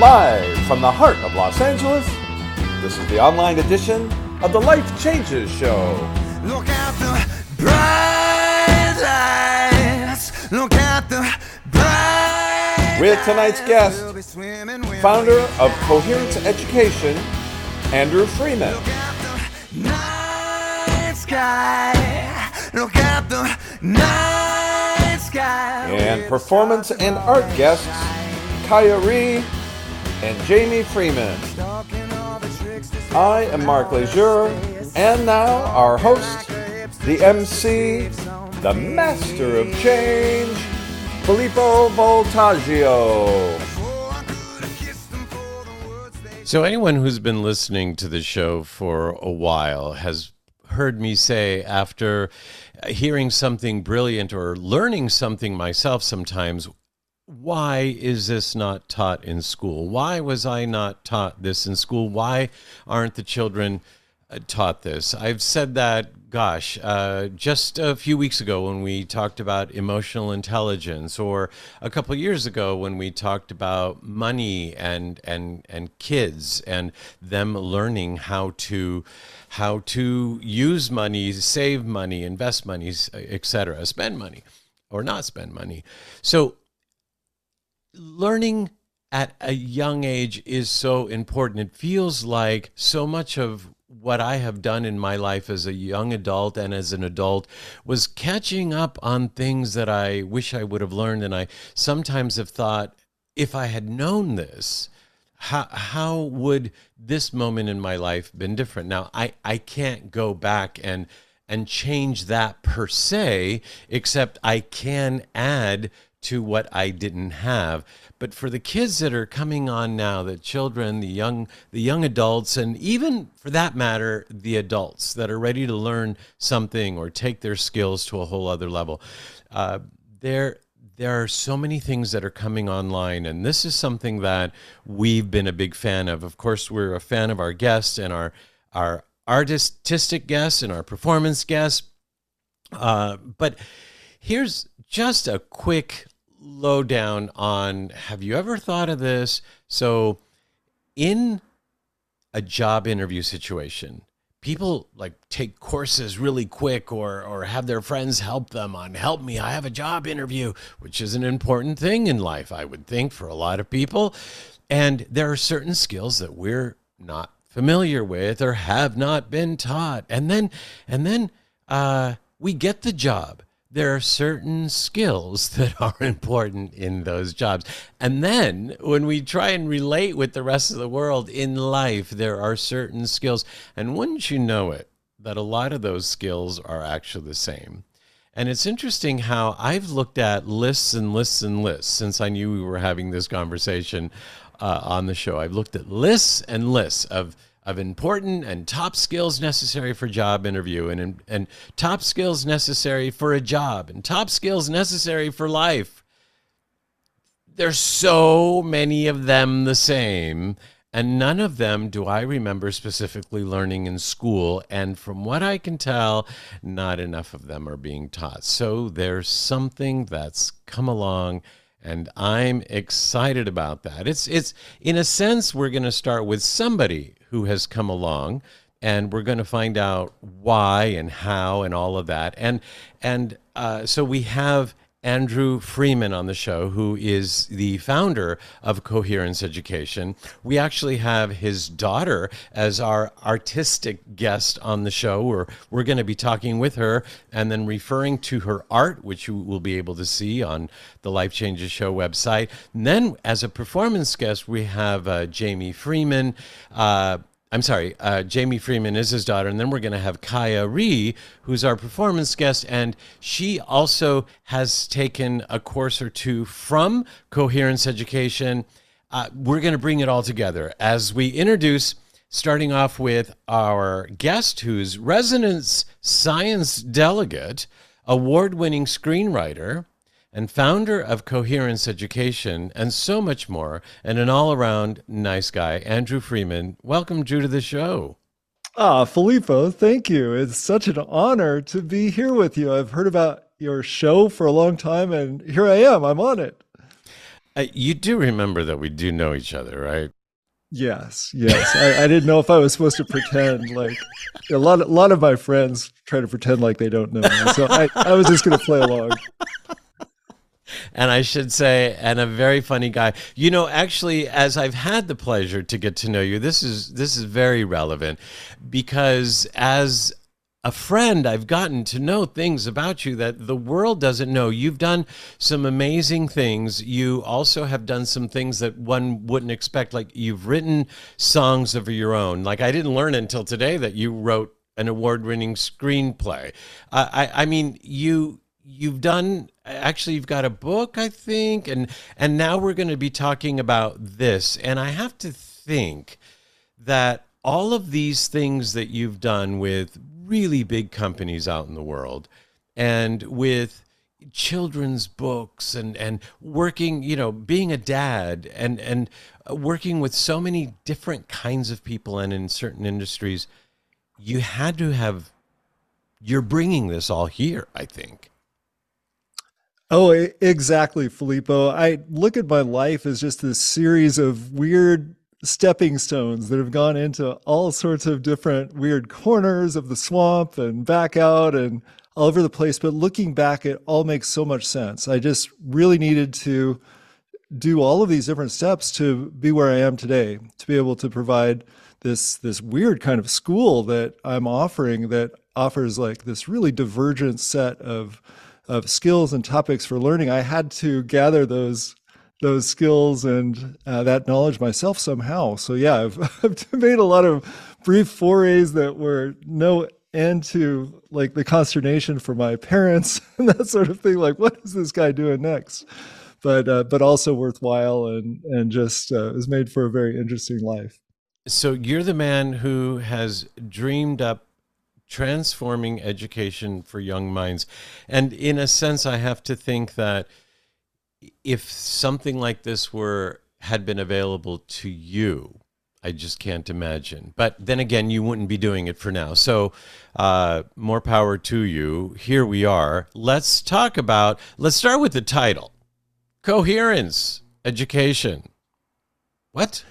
Live from the heart of Los Angeles, this is the online edition of the Life Changes Show. Look at the bright lights. Look at the bright With tonight's guest, founder of Coherence Education, Andrew Freeman. Look at the night sky. Look at the night sky. And performance and art guests, Kaya Ree and Jamie Freeman. I am Mark Leisure, and now our host, the MC, the Master of Change, Filippo Voltaggio. So anyone who's been listening to the show for a while has heard me say, after hearing something brilliant or learning something myself sometimes, why is this not taught in school? Why was I not taught this in school? Why aren't the children taught this? I've said that, just a few weeks ago when we talked about emotional intelligence, or a couple of years ago when we talked about money and kids and them learning how to use money, save money, invest money, etc., spend money or not spend money. So learning at a young age is so important. It feels like so much of what I have done in my life as a young adult and as an adult was catching up on things that I wish I would have learned. And I sometimes have thought, if I had known this, how would this moment in my life been different? Now, I can't go back and change that per se, except I can add to what I didn't have. But for the kids that are coming on now, the children, the young adults, and even for that matter, the adults that are ready to learn something or take their skills to a whole other level, there are so many things that are coming online, and this is something that we've been a big fan of. Of course, we're a fan of our guests and our artistic guests and our performance guests. But here's just a quick lowdown on, have you ever thought of this? So in a job interview situation, people like take courses really quick or have their friends help them on, help me, I have a job interview, which is an important thing in life, I would think, for a lot of people. And there are certain skills that we're not familiar with or have not been taught. And then we get the job. There are certain skills that are important in those jobs. And then when we try and relate with the rest of the world in life, there are certain skills. And wouldn't you know it, that a lot of those skills are actually the same. And it's interesting how I've looked at lists and lists and lists since I knew we were having this conversation on the show. I've looked at lists and lists of important and top skills necessary for job interview, and top skills necessary for a job, and top skills necessary for life. There's so many of them the same, and none of them do I remember specifically learning in school. And from what I can tell, not enough of them are being taught. So there's something that's come along, and I'm excited about that. It's in a sense, we're going to start with somebody who has come along, and we're going to find out why and how and all of that. And so we have Andrew Freeman on the show, who is the founder of Coherence Education. We actually have his daughter as our artistic guest on the show. We're going to be talking with her and then referring to her art, which you will be able to see on the Life Changes Show website. And then as a performance guest, we have Jamie Freeman. Jamie Freeman is his daughter, and then we're going to have Kaya Ree, who's our performance guest, and she also has taken a course or two from Coherence Education. We're going to bring it all together as we introduce, starting off with our guest, who's resident science delegate, award-winning screenwriter, and founder of Coherence Education, and so much more, and an all-around nice guy, Andrew Freeman. Welcome, Drew, to the show. Filippo, thank you. It's such an honor to be here with you. I've heard about your show for a long time, and here I am. I'm on it. You do remember that we do know each other, right? Yes, yes. I didn't know if I was supposed to pretend. Like a lot of my friends try to pretend like they don't know me, so I was just going to play along. And I should say, and a very funny guy. You know, actually, as I've had the pleasure to get to know you, this is very relevant because as a friend, I've gotten to know things about you that the world doesn't know. You've done some amazing things. You also have done some things that one wouldn't expect. Like you've written songs of your own. Like I didn't learn until today that you wrote an award-winning screenplay. I mean, you've done, actually you've got a book, I think, and now we're going to be talking about this. And I have to think that all of these things that you've done with really big companies out in the world and with children's books and working, you know, being a dad and working with so many different kinds of people and in certain industries, you had to have, you're bringing this all here, I think. Oh, exactly, Filippo. I look at my life as just this series of weird stepping stones that have gone into all sorts of different weird corners of the swamp and back out and all over the place. But looking back, it all makes so much sense. I just really needed to do all of these different steps to be where I am today, to be able to provide this weird kind of school that I'm offering that offers like this really divergent set of skills and topics for learning. I had to gather those skills and that knowledge myself somehow. So yeah, I've made a lot of brief forays that were no end to like the consternation for my parents and that sort of thing. Like, what is this guy doing next? But also worthwhile and just is made for a very interesting life. So you're the man who has dreamed up transforming education for young minds. And in a sense, I have to think that if something like this had been available to you, I just can't imagine. But then again, you wouldn't be doing it for now. So more power to you. Here we are. Let's start with the title. Coherence Education. What?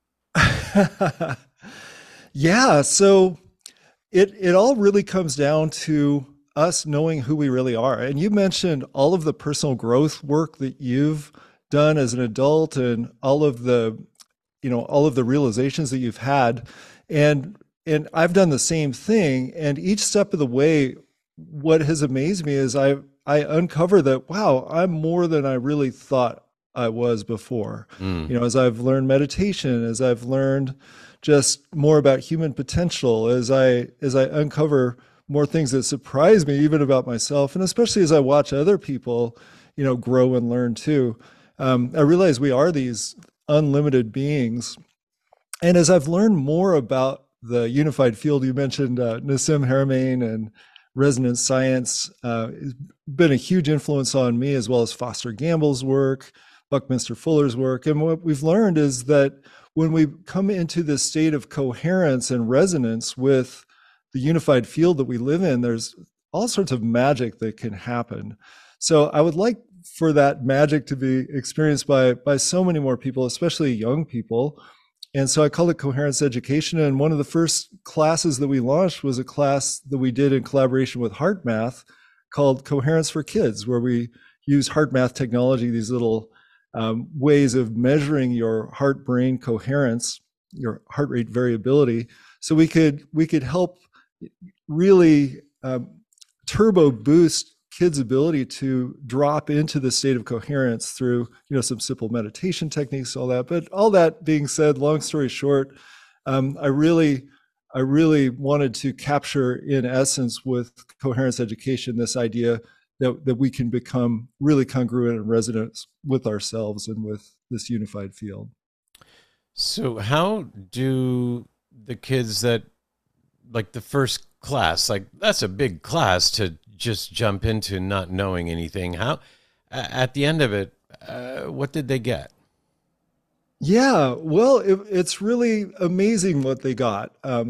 Yeah, so it all really comes down to us knowing who we really are. And you mentioned all of the personal growth work that you've done as an adult and all of the realizations that you've had. And I've done the same thing. And each step of the way, what has amazed me is I uncover that, wow, I'm more than I really thought I was before. You know, as I've learned meditation, as I've learned just more about human potential, as I uncover more things that surprise me even about myself, and especially as I watch other people, you know, grow and learn too. I realize we are these unlimited beings. And as I've learned more about the unified field, you mentioned Nassim Haramein and resonance science, has been a huge influence on me, as well as Foster Gamble's work, Buckminster Fuller's work. And what we've learned is that when we come into this state of coherence and resonance with the unified field that we live in, there's all sorts of magic that can happen. So I would like for that magic to be experienced by so many more people, especially young people. And so I call it Coherence Education. And one of the first classes that we launched was a class that we did in collaboration with HeartMath called Coherence for Kids, where we use HeartMath technology, these little ways of measuring your heart-brain coherence, your heart rate variability, so we could help really turbo boost kids' ability to drop into the state of coherence through, you know, some simple meditation techniques, all that. But all that being said, long story short, I really wanted to capture, in essence, with Coherence Education, this idea that we can become really congruent and resonant with ourselves and with this unified field. So how do the kids that, like the first class, like that's a big class to just jump into not knowing anything. How, at the end of it, what did they get? Yeah, well, it's really amazing what they got.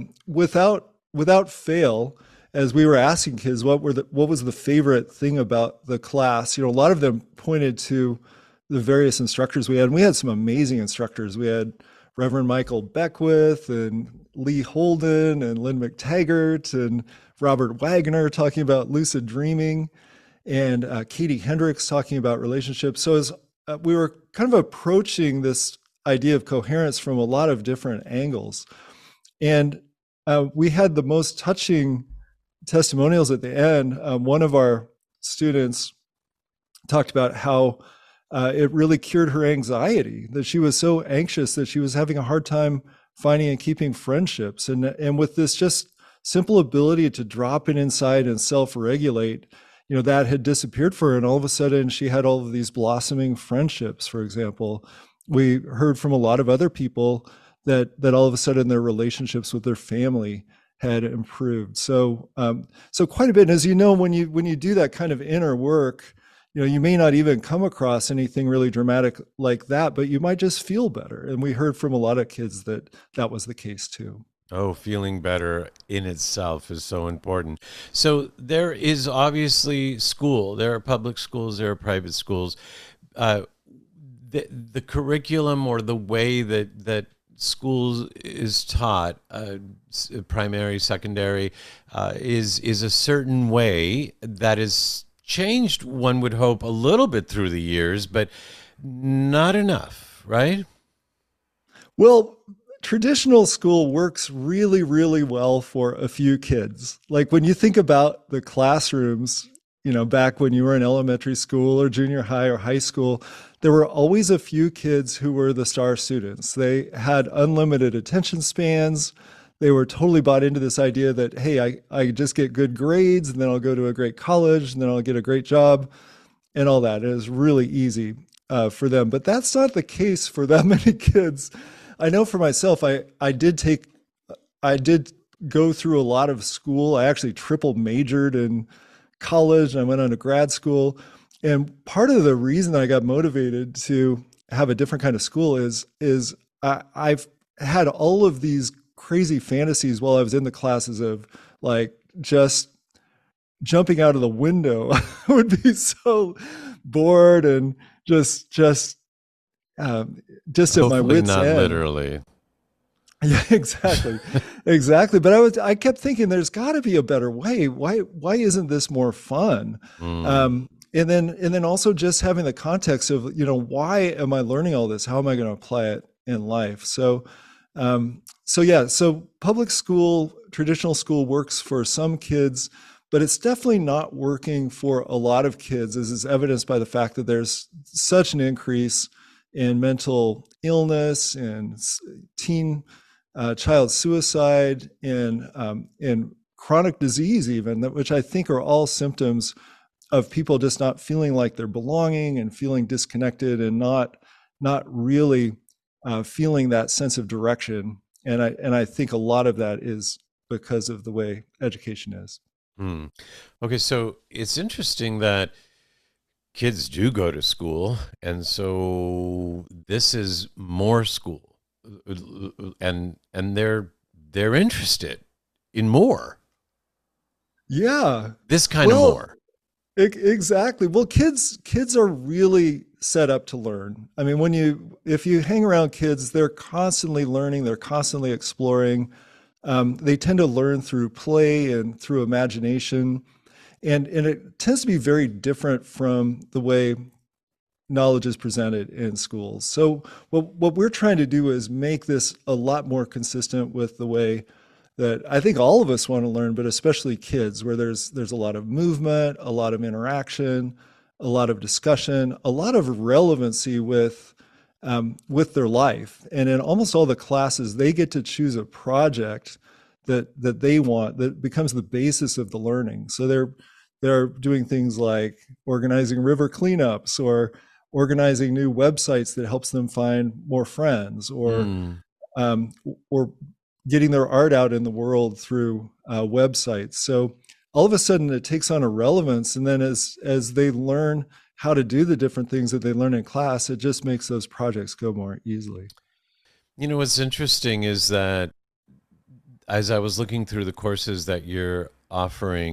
Without fail, as we were asking kids what was the favorite thing about the class, you know, a lot of them pointed to the various instructors we had. And we had some amazing instructors. We had Reverend Michael Beckwith and Lee Holden and Lynn McTaggart and Robert Wagner talking about lucid dreaming, and Katie Hendricks talking about relationships. So as we were kind of approaching this idea of coherence from a lot of different angles. And we had the most touching testimonials at the end. One of our students talked about how it really cured her anxiety, that she was so anxious that she was having a hard time finding and keeping friendships. And with this just simple ability to drop it inside and self-regulate, that had disappeared for her. And all of a sudden she had all of these blossoming friendships, for example. We heard from a lot of other people that all of a sudden their relationships with their family had improved. So quite a bit. And as you know, when you do that kind of inner work, you may not even come across anything really dramatic like that, but you might just feel better. And we heard from a lot of kids that was the case too. Oh, feeling better in itself is so important. So there is obviously school. There are public schools, there are private schools. The curriculum or the way that schools is taught, primary, secondary, is a certain way that is changed, one would hope, a little bit through the years, but not enough, right? Well, traditional school works really, really well for a few kids. Like when you think about the classrooms, back when you were in elementary school or junior high or high school, there were always a few kids who were the star students. They had unlimited attention spans. They were totally bought into this idea that, hey, I just get good grades and then I'll go to a great college and then I'll get a great job and all that. It was really easy for them. But that's not the case for that many kids. I know for myself, I did go through a lot of school. I actually triple majored in college and I went on to grad school. And part of the reason that I got motivated to have a different kind of school is I've had all of these crazy fantasies while I was in the classes of like just jumping out of the window. I would be so bored and just at my Hopefully wit's not end. literally. Yeah, exactly. But I kept thinking, there's got to be a better way. Why isn't this more fun? And then also just having the context of, why am I learning all this? How am I going to apply it in life? So public school, traditional school works for some kids, but it's definitely not working for a lot of kids, as is evidenced by the fact that there's such an increase in mental illness and teen child suicide and chronic disease even, which I think are all symptoms of people just not feeling like they're belonging and feeling disconnected and not really feeling that sense of direction. And I think a lot of that is because of the way education is. Okay, so it's interesting that kids do go to school, and so this is more school, and they're interested in more. Yeah, this kind of more. Exactly. Well, kids are really set up to learn. I mean, if you hang around kids, they're constantly learning, they're constantly exploring. They tend to learn through play and through imagination. And it tends to be very different from the way knowledge is presented in schools. So what we're trying to do is make this a lot more consistent with the way that I think all of us want to learn, but especially kids, where there's a lot of movement, a lot of interaction, a lot of discussion, a lot of relevancy with their life. And in almost all the classes, they get to choose a project that they want that becomes the basis of the learning. So they're doing things like organizing river cleanups or organizing new websites that helps them find more friends, or getting their art out in the world through websites. So all of a sudden it takes on a relevance. And then as they learn how to do the different things that they learn in class, it just makes those projects go more easily. What's interesting is that as I was looking through the courses that you're offering,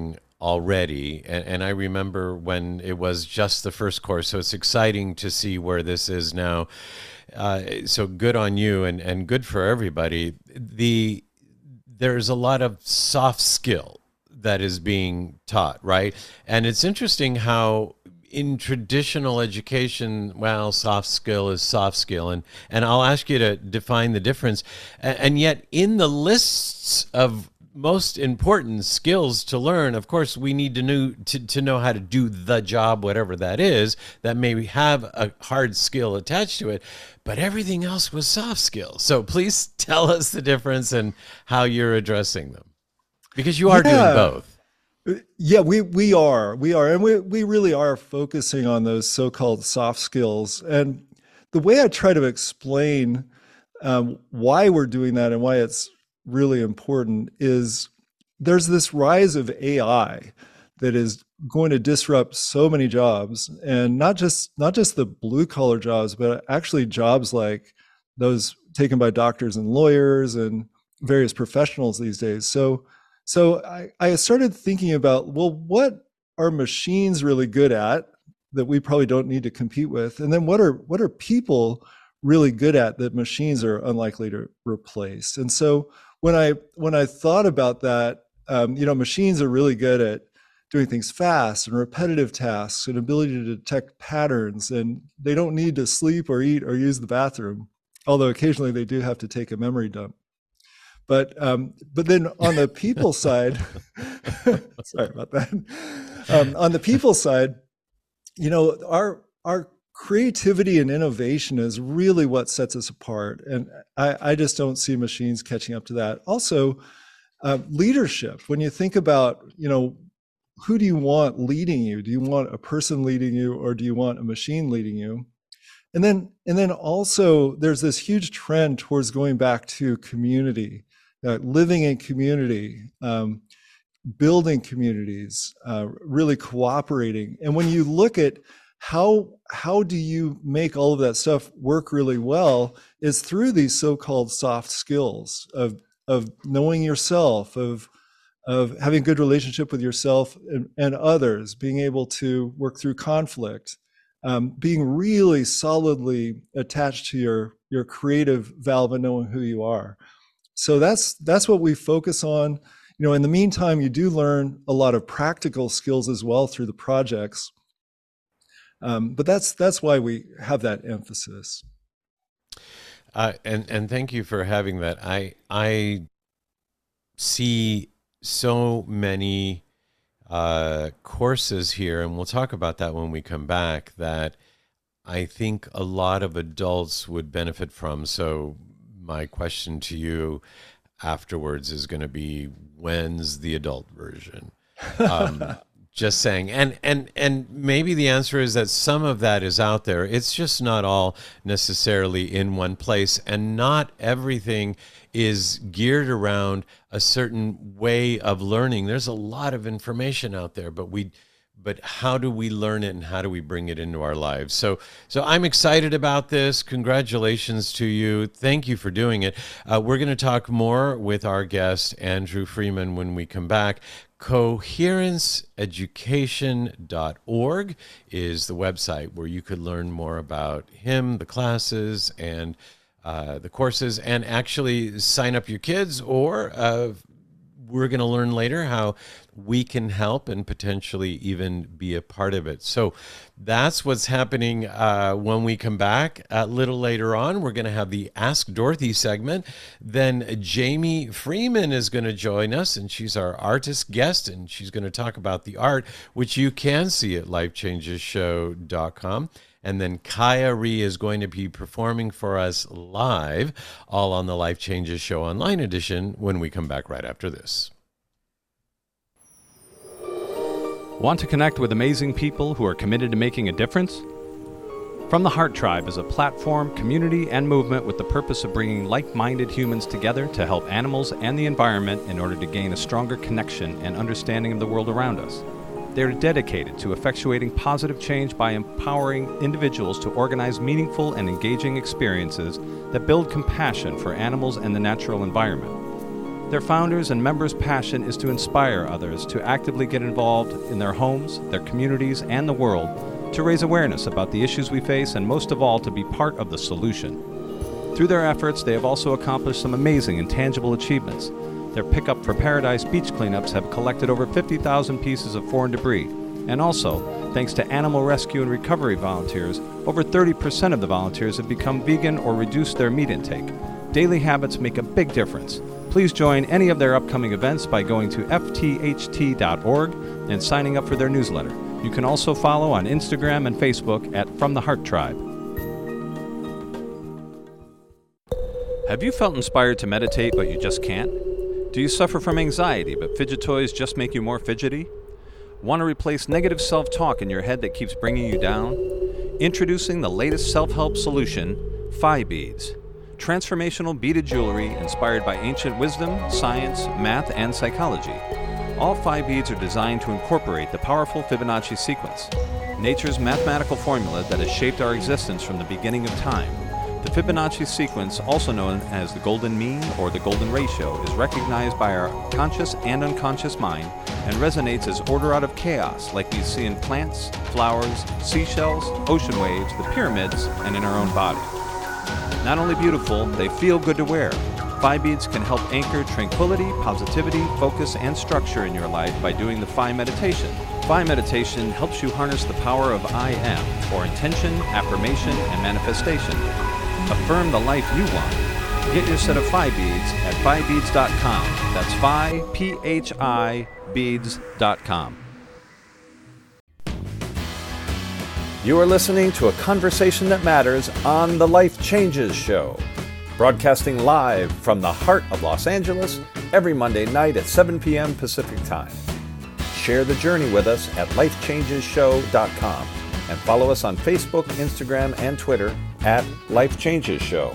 already, and I remember when it was just the first course, so it's exciting to see where this is now. So good on you, and good for everybody. There's a lot of soft skill that is being taught, right? And it's interesting how in traditional education, well, soft skill is soft skill, and I'll ask you to define the difference. And yet, in the lists of most important skills to learn, of course, we need to know how to do the job, whatever that is, that may have a hard skill attached to it, but everything else was soft skills. So please tell us the difference and how you're addressing them, because you are doing both. Yeah, we are, and we really are focusing on those so-called soft skills. And the way I try to explain why we're doing that and why it's really important is there's this rise of AI that is going to disrupt so many jobs, and not just the blue collar jobs, but actually jobs like those taken by doctors and lawyers and various professionals these days. So I started thinking about, well, what are machines really good at that we probably don't need to compete with? And then what are people really good at that machines are unlikely to replace? And so when I thought about that, machines are really good at doing things fast and repetitive tasks and ability to detect patterns, and they don't need to sleep or eat or use the bathroom, although occasionally they do have to take a memory dump. But then on the people side, sorry about that. On the people side, our creativity and innovation is really what sets us apart, and I just don't see machines catching up to that. Also, leadership. When you think about, who do you want leading you? Do you want a person leading you, or do you want a machine leading you? And then also, there's this huge trend towards going back to community, living in community, building communities, really cooperating. And when you look at how do you make all of that stuff work really well, is through these so-called soft skills of knowing yourself, of having a good relationship with yourself and others, being able to work through conflict, being really solidly attached to your creative valve and knowing who you are. So that's what we focus on. In the meantime, you do learn a lot of practical skills as well through the projects. But that's why we have that emphasis. And thank you for having that. I see so many courses here, and we'll talk about that when we come back, that I think a lot of adults would benefit from. So my question to you afterwards is going to be, when's the adult version? Just saying. And maybe the answer is that some of that is out there. It's just not all necessarily in one place, and not everything is geared around a certain way of learning. There's a lot of information out there, but how do we learn it, and how do we bring it into our lives? So I'm excited about this. Congratulations to you. Thank you for doing it. We're going to talk more with our guest, Andrew Freeman, when we come back. Coherenceeducation.org is the website where you could learn more about him, the classes, and the courses, and actually sign up your kids, or we're going to learn later how we can help and potentially even be a part of it. So that's what's happening when we come back. A little later on, we're going to have the Ask Dorothy segment. Then Jamie Freeman is going to join us, and she's our artist guest, and she's going to talk about the art, which you can see at lifechangeshow.com. And then Kaya Ree is going to be performing for us live, all on the Life Changes Show Online edition, when we come back right after this. Want to connect with amazing people who are committed to making a difference? From the Heart Tribe is a platform, community, and movement with the purpose of bringing like-minded humans together to help animals and the environment in order to gain a stronger connection and understanding of the world around us. They are dedicated to effectuating positive change by empowering individuals to organize meaningful and engaging experiences that build compassion for animals and the natural environment. Their founders and members' passion is to inspire others to actively get involved in their homes, their communities, and the world, to raise awareness about the issues we face, and most of all, to be part of the solution. Through their efforts, they have also accomplished some amazing and tangible achievements. Their Pickup for Paradise beach cleanups have collected over 50,000 pieces of foreign debris. And also, thanks to animal rescue and recovery volunteers, over 30% of the volunteers have become vegan or reduced their meat intake. Daily habits make a big difference. Please join any of their upcoming events by going to ftht.org and signing up for their newsletter. You can also follow on Instagram and Facebook at From the Heart Tribe. Have you felt inspired to meditate but you just can't? Do you suffer from anxiety but fidget toys just make you more fidgety? Want to replace negative self-talk in your head that keeps bringing you down? Introducing the latest self-help solution, Phi Beads. Transformational beaded jewelry inspired by ancient wisdom, science, math, and psychology. All Phi Beads are designed to incorporate the powerful Fibonacci sequence, nature's mathematical formula that has shaped our existence from the beginning of time. The Fibonacci sequence, also known as the golden mean or the golden ratio, is recognized by our conscious and unconscious mind and resonates as order out of chaos, like we see in plants, flowers, seashells, ocean waves, the pyramids, and in our own body. Not only beautiful, they feel good to wear. Phi Beads can help anchor tranquility, positivity, focus, and structure in your life by doing the Phi meditation. Phi meditation helps you harness the power of I am, or intention, affirmation, and manifestation. Affirm the life you want. Get your set of Phi Beads at phibeads.com. That's Phi, P-H-I, beads.com. You are listening to a conversation that matters on The Life Changes Show, broadcasting live from the heart of Los Angeles every Monday night at 7 p.m. Pacific Time. Share the journey with us at lifechangeshow.com and follow us on Facebook, Instagram, and Twitter at Life Changes Show.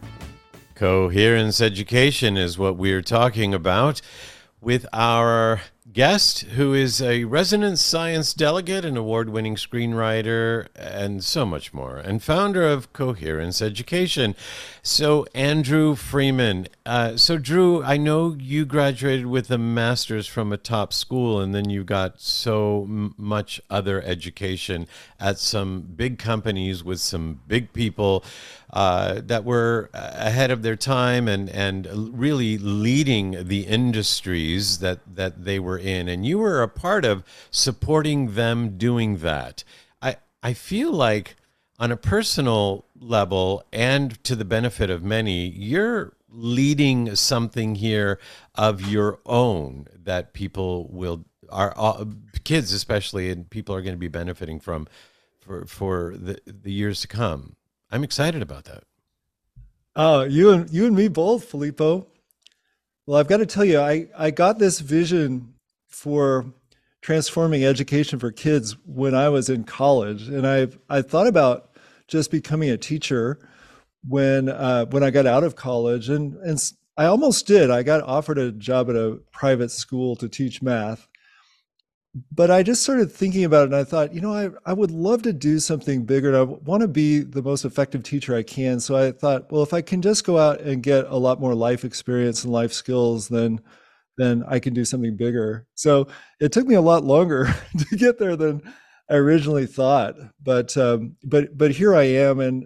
Coherence education is what we're talking about with our guest, who is a resident science delegate, an award-winning screenwriter, and so much more, and founder of Coherence Education. So, Andrew Freeman. So, Drew, I know you graduated with a master's from a top school, and then you got so much other education at some big companies with some big people that were ahead of their time and really leading the industries that they were in. And you were a part of supporting them doing that. I feel like on a personal level and to the benefit of many, you're leading something here of your own that people are kids especially, and people are going to be benefiting from for the years to come. I'm excited about that. You and me both, Filippo. Well, I've got to tell you, I got this vision for transforming education for kids when I was in college, and I thought about just becoming a teacher when I got out of college, and I almost did. I got offered a job at a private school to teach math, but I just started thinking about it, and I thought, I would love to do something bigger, and I want to be the most effective teacher I can. So I thought, well, if I can just go out and get a lot more life experience and life skills, then I can do something bigger. So it took me a lot longer to get there than I originally thought, but here I am, and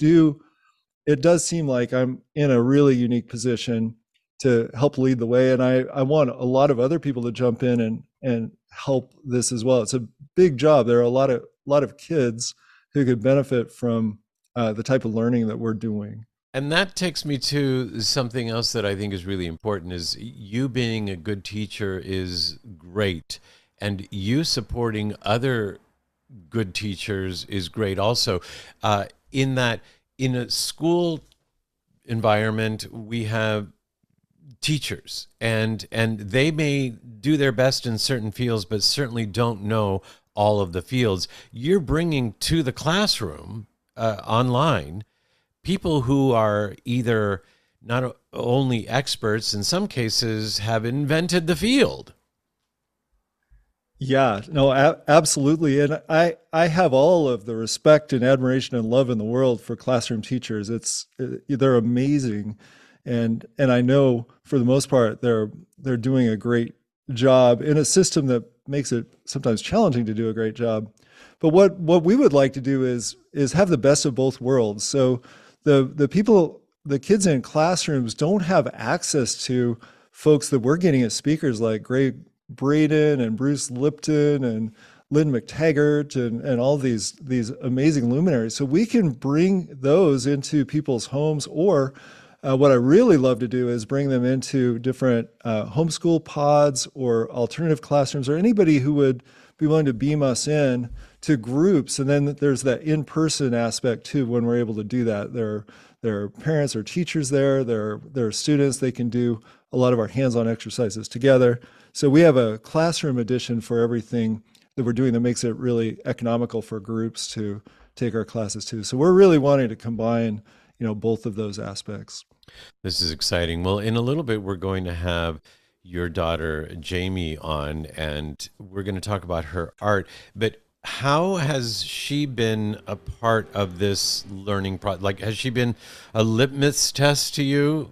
it does seem like I'm in a really unique position to help lead the way, and I want a lot of other people to jump in and help this as well. It's a big job. There are a lot of kids who could benefit from the type of learning that we're doing. And that takes me to something else that I think is really important, is you being a good teacher is great, and you supporting other good teachers is great also. In that, in a school environment, we have teachers, and they may do their best in certain fields, but certainly don't know all of the fields. You're bringing to the classroom online people who are either not only experts, in some cases have invented the field. Yeah, no, absolutely. And I have all of the respect and admiration and love in the world for classroom teachers. They're amazing and I know for the most part they're doing a great job in a system that makes it sometimes challenging to do a great job. But what we would like to do is have the best of both worlds. So the kids in classrooms don't have access to folks that we're getting as speakers like Greg Braden and Bruce Lipton and Lynn McTaggart and all these amazing luminaries. So we can bring those into people's homes, or what I really love to do is bring them into different homeschool pods or alternative classrooms, or anybody who would be willing to beam us in to groups. And then there's that in-person aspect too when we're able to do that. There are parents or teachers there, there are students, they can do a lot of our hands-on exercises together. So we have a classroom edition for everything that we're doing that makes it really economical for groups to take our classes to. So we're really wanting to combine, both of those aspects. This is exciting. Well, in a little bit, we're going to have your daughter, Jamie, on, and we're going to talk about her art. But how has she been a part of this learning process? Like, has she been a litmus test to you?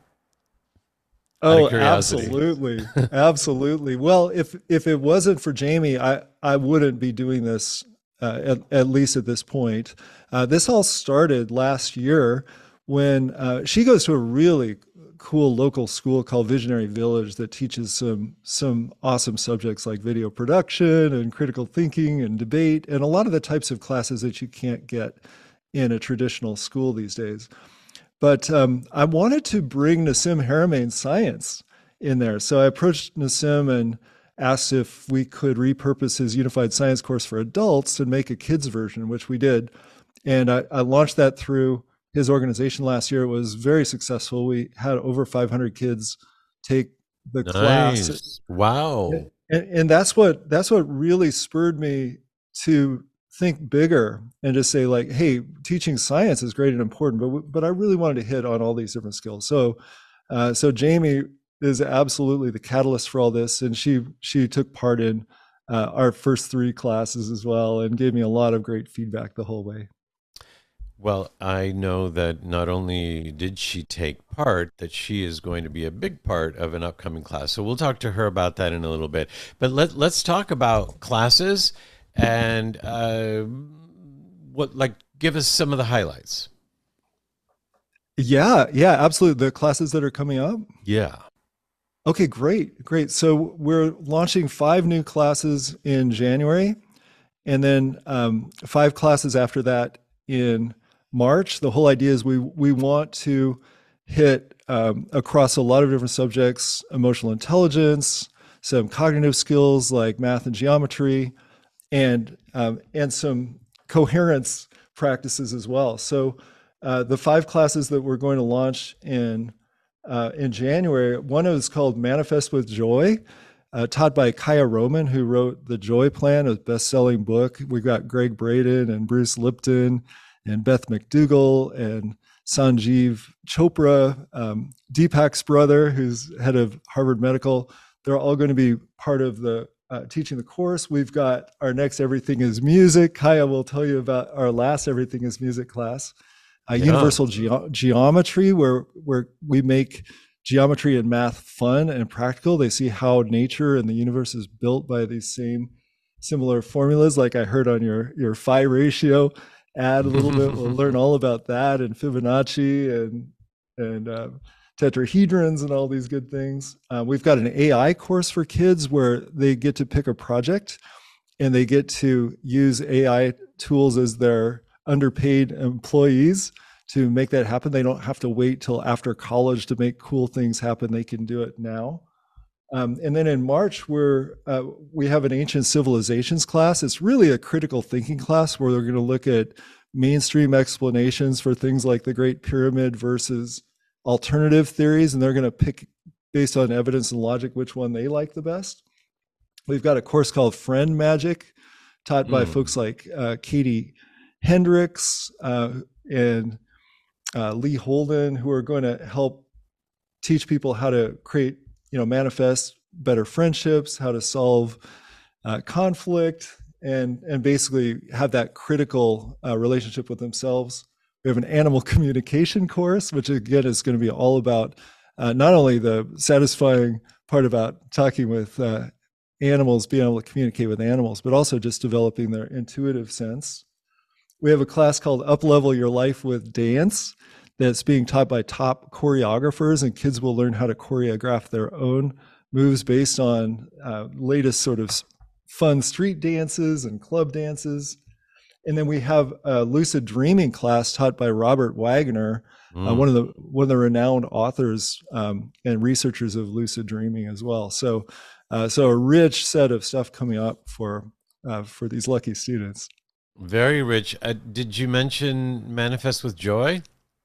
Oh, absolutely. Absolutely. Well, if it wasn't for Jamie, I wouldn't be doing this, at least at this point. This all started last year when she goes to a really cool local school called Visionary Village that teaches some awesome subjects like video production and critical thinking and debate, and a lot of the types of classes that you can't get in a traditional school these days. But I wanted to bring Nassim Haramein's science in there. So I approached Nassim and asked if we could repurpose his Unified Science course for adults and make a kids version, which we did. And I launched that through his organization last year. It was very successful. We had over 500 kids take the class. Wow. And that's what really spurred me to think bigger and just say, like, hey, teaching science is great and important, but I really wanted to hit on all these different skills. So Jamie is absolutely the catalyst for all this, and she took part in our first 3 classes as well, and gave me a lot of great feedback the whole way. Well, I know that not only did she take part, that she is going to be a big part of an upcoming class. So we'll talk to her about that in a little bit. But let's talk about classes and give us some of the highlights. Yeah, absolutely. The classes that are coming up? Yeah. Okay, great. So we're launching 5 new classes in January, and then 5 classes after that in March. The whole idea is we want to hit across a lot of different subjects: emotional intelligence, some cognitive skills like math and geometry, and some coherence practices as well. So the 5 classes that we're going to launch in January, one is called Manifest with Joy, taught by Kaya Roman, who wrote The Joy Plan, a best-selling book. We've got Greg Braden and Bruce Lipton and Beth McDougall and Sanjeev Chopra, Deepak's brother, who's head of Harvard Medical. They're all going to be part of the teaching the course. We've got our next Everything is Music. Kaya will tell you about our last Everything is Music class. Universal Geometry, where we make geometry and math fun and practical. They see how nature and the universe is built by these same similar formulas, like I heard on your phi ratio ad a little bit. We'll learn all about that, and Fibonacci and tetrahedrons and all these good things. We've got an AI course for kids where they get to pick a project and they get to use AI tools as their underpaid employees to make that happen. They don't have to wait till after college to make cool things happen. They can do it now. And then in March, we have an Ancient Civilizations class. It's really a critical thinking class where they're going to look at mainstream explanations for things like the Great Pyramid versus alternative theories, and they're going to pick, based on evidence and logic, which one they like the best. We've got a course called Friend Magic, taught by folks like Katie Hendricks and Lee Holden, who are going to help teach people how to create, manifest better friendships, how to solve conflict, and basically have that critical relationship with themselves. We have an animal communication course, which again is going to be all about not only the satisfying part about talking with animals, being able to communicate with animals, but also just developing their intuitive sense. We have a class called Up-Level Your Life with Dance that's being taught by top choreographers, and kids will learn how to choreograph their own moves based on latest sort of fun street dances and club dances. And then we have a lucid dreaming class taught by Robert Wagner, one of the renowned authors and researchers of lucid dreaming as well. So a rich set of stuff coming up for these lucky students. Very rich. Did you mention Manifest with Joy?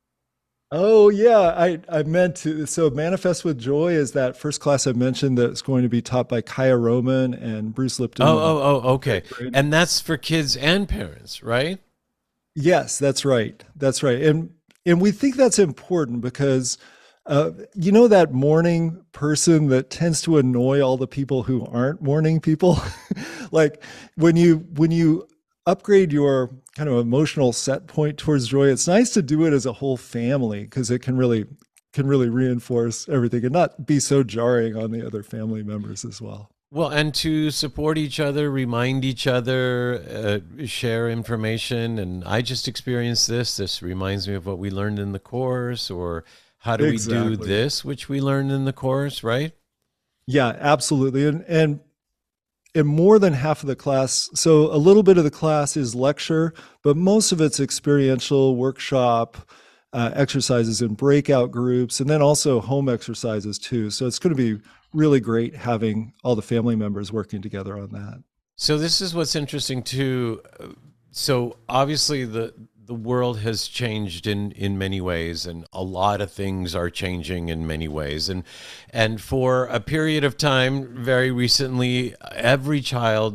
Oh yeah, I meant to. So Manifest with Joy is that first class I mentioned that's going to be taught by Kaya Roman and Bruce Lipton. Okay. And that's for kids and parents, right? Yes, that's right. That's right. And we think that's important because you know that morning person that tends to annoy all the people who aren't morning people? Like when you upgrade your kind of emotional set point towards joy, it's nice to do it as a whole family because it can really reinforce everything and not be so jarring on the other family members as well. Well, and to support each other, remind each other, share information. And I just experienced this. This reminds me of what we learned in the course, or how do we do this, which we learned in the course, right? Yeah, absolutely. And more than half of the class, so a little bit of the class is lecture, but most of it's experiential, workshop, exercises in breakout groups, and then also home exercises too. So it's going to be really great having all the family members working together on that. So this is what's interesting too. So obviously the world has changed in many ways, and a lot of things are changing in many ways. And for a period of time, very recently, almost every child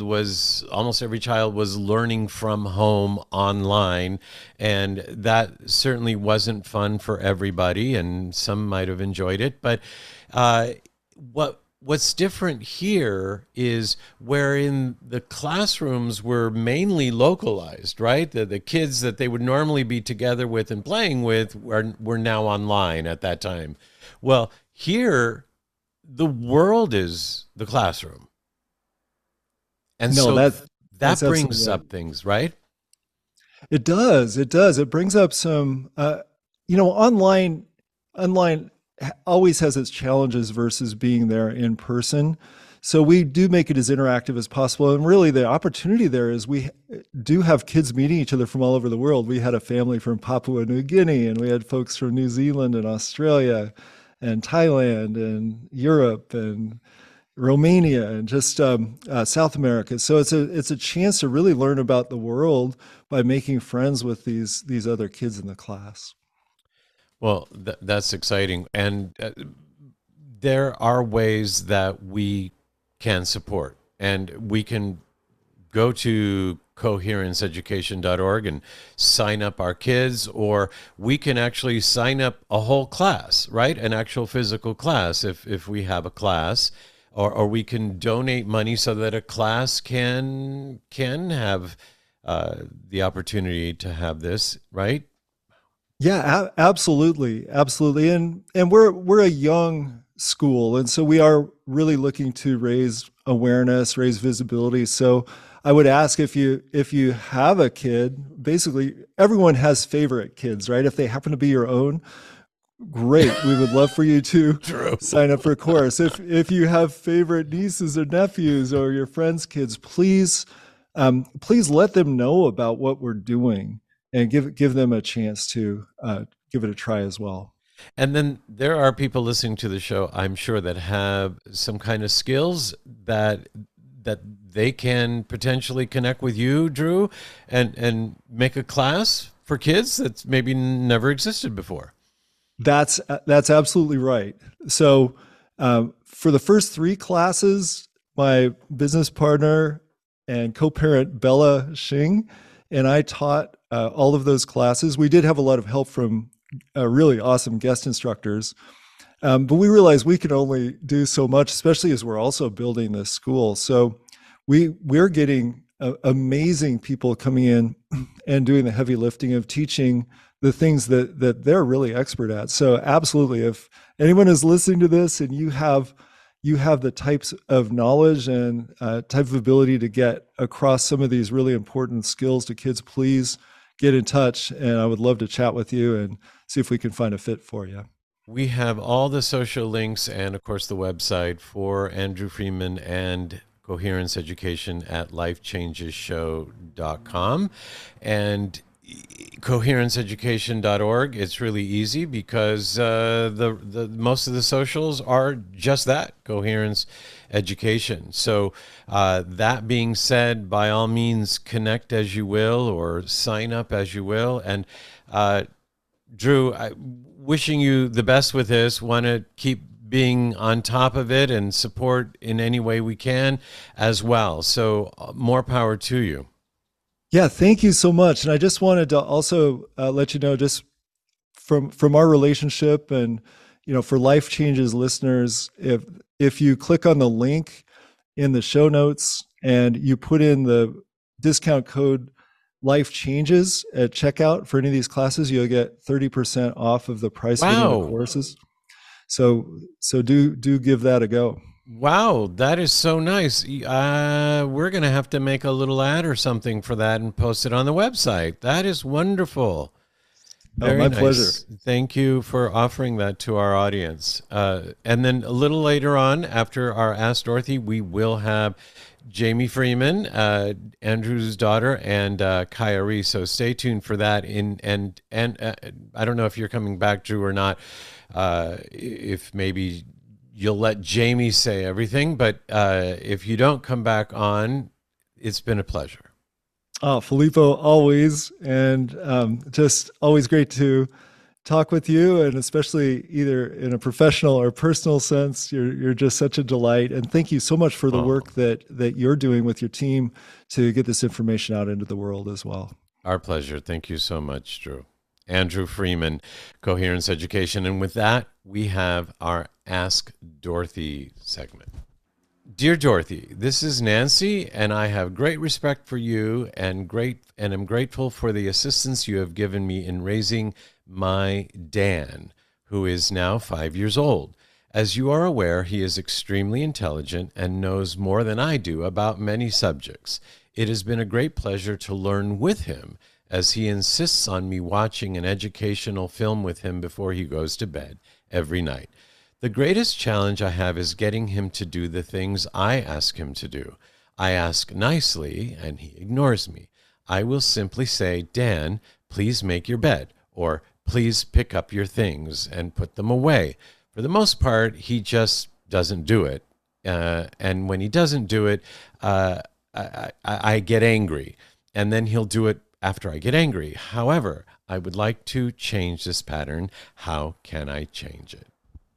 was learning from home online, and that certainly wasn't fun for everybody, and some might have enjoyed it. But what's different here is wherein the classrooms were mainly localized, right? The kids that they would normally be together with and playing with were now online at that time. Well, here, the world is the classroom. And that brings up things, right? It does. It brings up some, online always has its challenges versus being there in person. So we do make it as interactive as possible. And really the opportunity there is we do have kids meeting each other from all over the world. We had a family from Papua New Guinea, and we had folks from New Zealand and Australia and Thailand and Europe and Romania and just South America. So it's a chance to really learn about the world by making friends with these other kids in the class. Well, that's exciting. And there are ways that we can support, and we can go to coherenceeducation.org and sign up our kids, or we can actually sign up a whole class, right? An actual physical class if we have a class, or we can donate money so that a class can have the opportunity to have this, right? Yeah, absolutely. And we're a young school, and so we are really looking to raise awareness, raise visibility. So I would ask if you have a kid, basically everyone has favorite kids, right? If they happen to be your own, great. We would love for you to sign up for a course. If you have favorite nieces or nephews or your friends' kids, please let them know about what we're doing. And give them a chance to give it a try as well. And then there are people listening to the show, I'm sure, that have some kind of skills that they can potentially connect with you, Drew, and make a class for kids that's maybe never existed before. That's absolutely right. So for the first 3 classes, my business partner and co-parent Bella Xing and I taught all of those classes. We did have a lot of help from really awesome guest instructors, but we realized we could only do so much, especially as we're also building this school. So we're getting amazing people coming in and doing the heavy lifting of teaching the things that they're really expert at. So absolutely, if anyone is listening to this and you have the types of knowledge and type of ability to get across some of these really important skills to kids, please get in touch. And I would love to chat with you and see if we can find a fit for you. We have all the social links and, of course, the website for Andrew Freeman and Coherence Education at lifechangeshow.com. And coherenceeducation.org. It's really easy because the most of the socials are just that, Coherence Education. So that being said, by all means, connect as you will or sign up as you will. And Drew, wishing you the best with this. Want to keep being on top of it and support in any way we can as well. So more power to you. Yeah, thank you so much. And I just wanted to also let you know, just from our relationship and, for Life Changes listeners, if you click on the link in the show notes and you put in the discount code Life Changes at checkout for any of these classes, you'll get 30% off of the price of any of the courses. So do give that a go. Wow, that is so nice. We're going to have to make a little ad or something for that and post it on the website. That is wonderful. Very my nice. pleasure. Thank you for offering that to our audience. And then a little later on, after our Ask Dorothy, we will have Jamie Freeman, Andrew's daughter, and Kaya Reese. So stay tuned for that. And I don't know if you're coming back, Drew, or not. If maybe you'll let Jamie say everything, but if you don't come back on, it's been a pleasure. Oh, Filippo, always. And just always great to talk with you, and especially either in a professional or personal sense. You're just such a delight. And thank you so much for the work that you're doing with your team to get this information out into the world as well. Our pleasure. Thank you so much, Drew. Andrew Freeman, Coherence Education. And with that, we have our Ask Dorothy segment. Dear Dorothy, this is Nancy, and I have great respect for you and am grateful for the assistance you have given me in raising my Dan, who is now 5 years old. As you are aware, he is extremely intelligent and knows more than I do about many subjects. It has been a great pleasure to learn with him, as he insists on me watching an educational film with him before he goes to bed every night. The greatest challenge I have is getting him to do the things I ask him to do. I ask nicely, and he ignores me. I will simply say, Dan, please make your bed, or please pick up your things and put them away. For the most part, he just doesn't do it. And when he doesn't do it, I get angry. And then he'll do it after I get angry. However, I would like to change this pattern. How can I change it?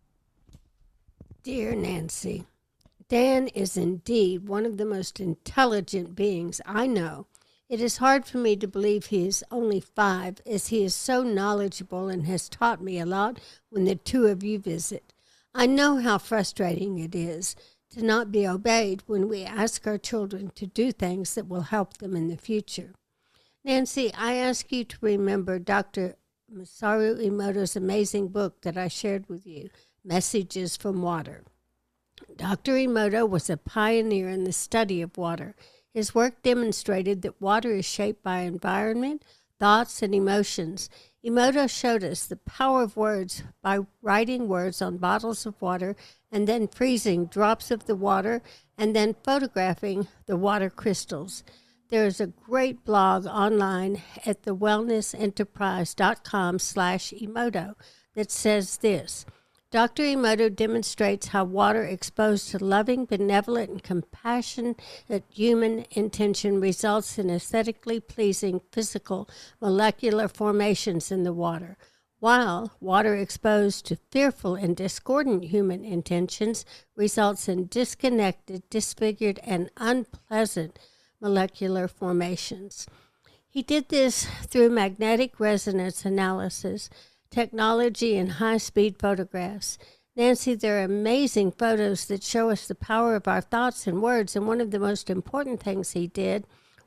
Dear Nancy, Dan is indeed one of the most intelligent beings I know. It is hard for me to believe he is only 5, as he is so knowledgeable and has taught me a lot when the two of you visit. I know how frustrating it is to not be obeyed when we ask our children to do things that will help them in the future. Nancy, I ask you to remember Dr. Masaru Emoto's amazing book that I shared with you, Messages from Water. Dr. Emoto was a pioneer in the study of water. His work demonstrated that water is shaped by environment, thoughts, and emotions. Emoto showed us the power of words by writing words on bottles of water and then freezing drops of the water and then photographing the water crystals. There is a great blog online at thewellnessenterprise.com/Emoto that says this: Dr. Emoto demonstrates how water exposed to loving, benevolent, and compassionate human intention results in aesthetically pleasing physical molecular formations in the water, while water exposed to fearful and discordant human intentions results in disconnected, disfigured, and unpleasant molecular formations. He did this through magnetic resonance analysis, technology, and high-speed photographs. Nancy, there are amazing photos that show us the power of our thoughts and words, and one of the most important things he did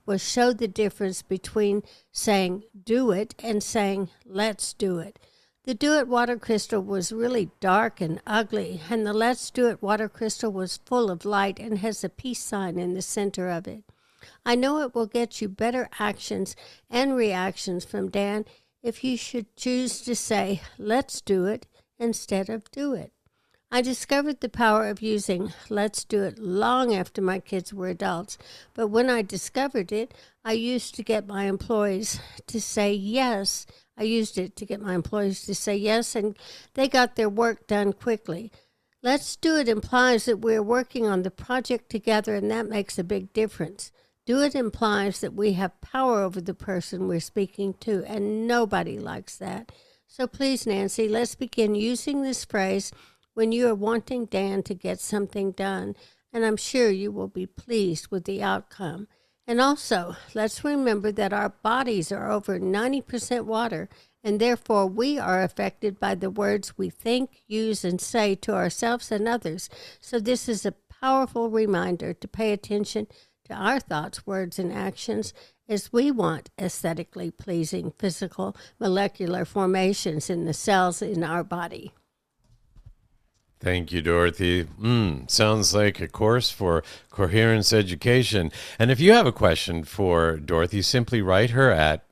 will show the difference between saying do it and saying let's do it. The Do It water crystal was really dark and ugly, and the Let's Do It water crystal was full of light and has a peace sign in the center of it. I know it will get you better actions and reactions from Dan if you should choose to say, let's do it, instead of do it. I discovered the power of using let's do it long after my kids were adults, but when I discovered it, I used to get my employees to say yes. I used it to get my employees to say yes, and they got their work done quickly. Let's do it implies that we're working on the project together, and that makes a big difference. Do it implies that we have power over the person we're speaking to, and nobody likes that. So please, Nancy, let's begin using this phrase when you are wanting Dan to get something done, and I'm sure you will be pleased with the outcome. And also, let's remember that our bodies are over 90% water, and therefore we are affected by the words we think, use, and say to ourselves and others. So this is a powerful reminder to pay attention to our thoughts, words, and actions as we want aesthetically pleasing physical molecular formations in the cells in our body. Thank you, Dorothy. Sounds like a course for coherence education. And if you have a question for Dorothy, simply write her at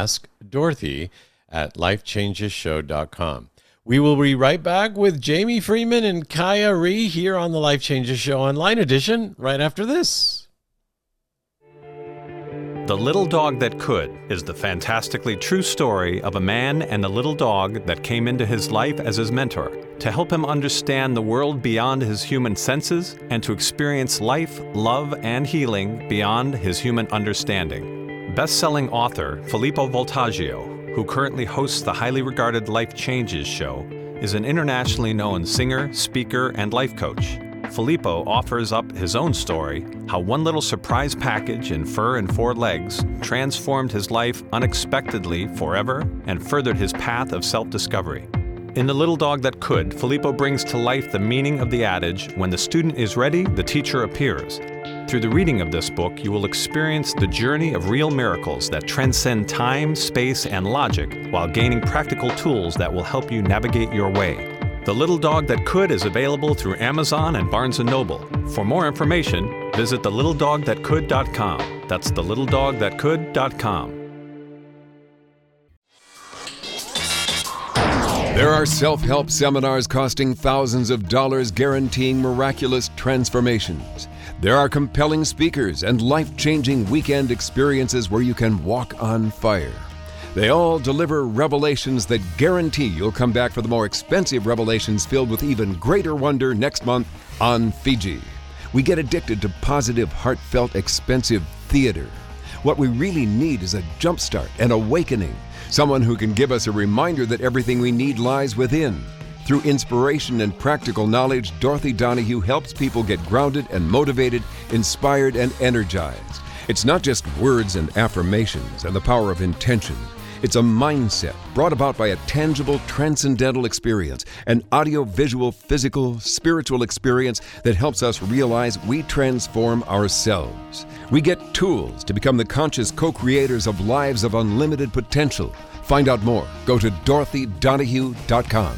askdorothy@lifechangeshow.com. We will be right back with Jamie Freeman and Kaya Ree here on the Life Changes Show Online Edition right after this. The Little Dog That Could is the fantastically true story of a man and a little dog that came into his life as his mentor to help him understand the world beyond his human senses and to experience life, love, and healing beyond his human understanding. Best-selling author Filippo Voltaggio, who currently hosts the highly regarded Life Changes show, is an internationally known singer, speaker, and life coach. Filippo offers up his own story, how one little surprise package in fur and 4 legs transformed his life unexpectedly forever and furthered his path of self-discovery. In The Little Dog That Could, Filippo brings to life the meaning of the adage, when the student is ready, the teacher appears. Through the reading of this book, you will experience the journey of real miracles that transcend time, space, and logic while gaining practical tools that will help you navigate your way. The Little Dog That Could is available through Amazon and Barnes & Noble. For more information, visit thelittledogthatcould.com. That's thelittledogthatcould.com. There are self-help seminars costing thousands of dollars guaranteeing miraculous transformations. There are compelling speakers and life-changing weekend experiences where you can walk on fire. They all deliver revelations that guarantee you'll come back for the more expensive revelations filled with even greater wonder next month on Fiji. We get addicted to positive, heartfelt, expensive theater. What we really need is a jumpstart, an awakening, someone who can give us a reminder that everything we need lies within. Through inspiration and practical knowledge, Dorothy Donahue helps people get grounded and motivated, inspired and energized. It's not just words and affirmations and the power of intention. It's a mindset brought about by a tangible, transcendental experience, an audio-visual, physical, spiritual experience that helps us realize we transform ourselves. We get tools to become the conscious co-creators of lives of unlimited potential. Find out more. Go to DorothyDonahue.com.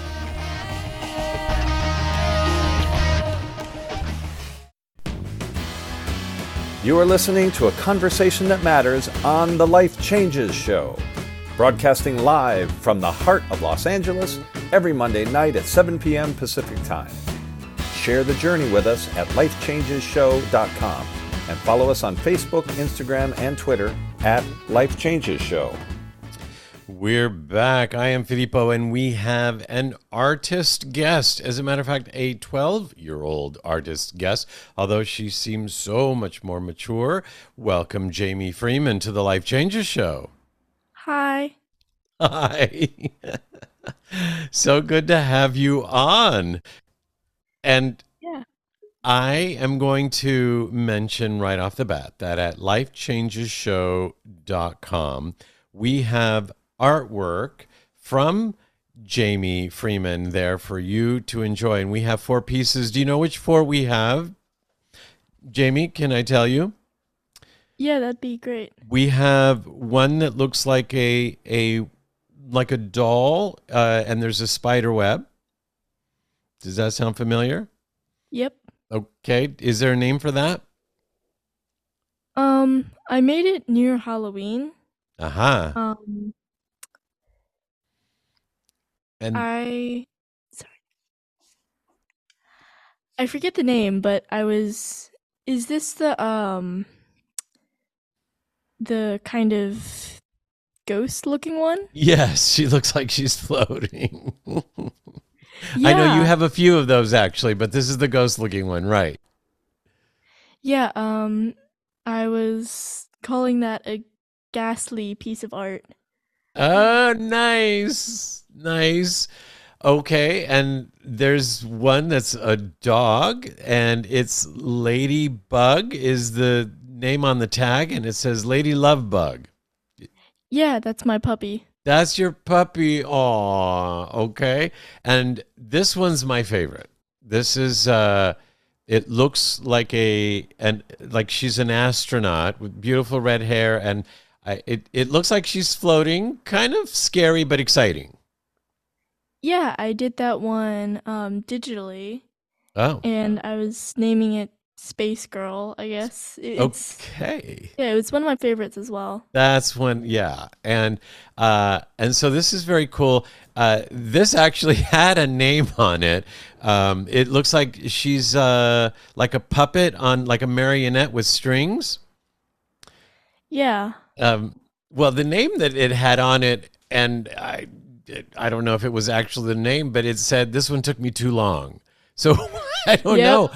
You are listening to a conversation that matters on the Life Changes Show, broadcasting live from the heart of Los Angeles every Monday night at 7 p.m. Pacific Time. Share the journey with us at lifechangeshow.com and follow us on Facebook, Instagram, and Twitter at Life Changes Show. We're back. I am Filippo, and we have an artist guest. As a matter of fact, a 12-year-old artist guest, although she seems so much more mature. Welcome, Jamie Freeman, to the Life Changes Show. Hi. Hi. So good to have you on. And Yeah. I am going to mention right off the bat that at lifechangeshow.com, we have artwork from Jamie Freeman there for you to enjoy. And we have 4 pieces. Do you know which 4 we have? Jamie, can I tell you? Yeah, that'd be great. We have one that looks like a doll, and there's a spider web. Does that sound familiar? Yep. Okay. Is there a name for that? I made it near Halloween. Aha. And I forget the name, but is this the kind of ghost looking one? yes, she looks like she's floating. Yeah. I know you have a few of those actually, but this is the ghost looking one, right? Yeah, I was calling that a ghastly piece of art. Oh, nice. Nice. Okay, and there's one that's a dog, and it's Ladybug is the name on the tag, and it says Lady Love Bug. Yeah, that's my puppy. That's your puppy. Aw, okay. And this one's my favorite. This is it looks like like she's an astronaut with beautiful red hair, and it looks like she's floating, kind of scary but exciting. Yeah, I did that one digitally, Oh. and I was naming it Space Girl, I guess. Okay. Yeah, it was one of my favorites as well. That's when, yeah, and so this is very cool. This actually had a name on it. It looks like she's like a puppet on like a marionette with strings. Yeah. Well, the name that it had on it, and I don't know if it was actually the name, but it said this one took me too long. So I don't know.